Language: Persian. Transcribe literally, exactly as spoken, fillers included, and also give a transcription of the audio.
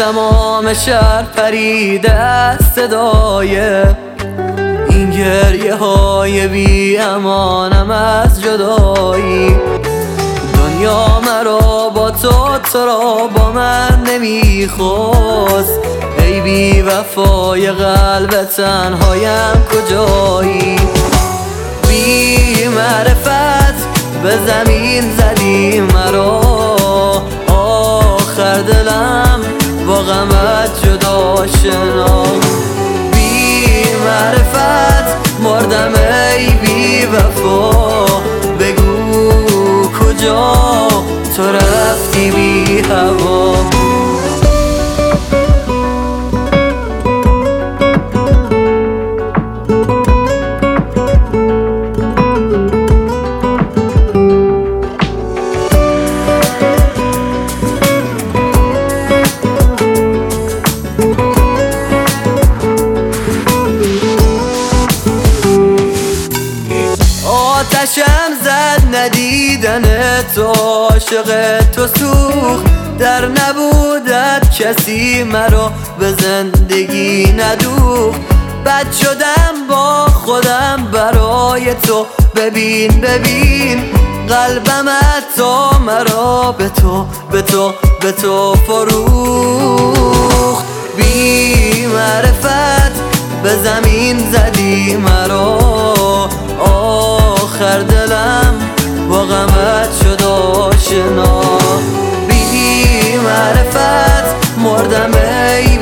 تمام شهر پریده از صدای این گریه های بی امانم از جدایی. دنیا مرا با تو، تو را با من نمیخواست. ای بی وفای قلب تنهایم کجایی؟ بی معرفت به زمین زدی مرا، آخر دلم با غمت جدا شنا. بی معرفت مردم ای بی وفا، بگو کجا تو رفتی بی هوا؟ آتشم زد ندیدن تو، عاشق تو سوخت در نبودت، کسی مرا به زندگی ندوخت. بد شدم با خودم برای تو، ببین ببین قلبم حتی مرا به تو به تو به تو فروخت. بی معرفت به زمین زدی مرا، آخر دلم با غمت شد آشنا. بی معرفت مردم ای